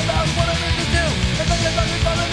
about what I need to do. And then you got me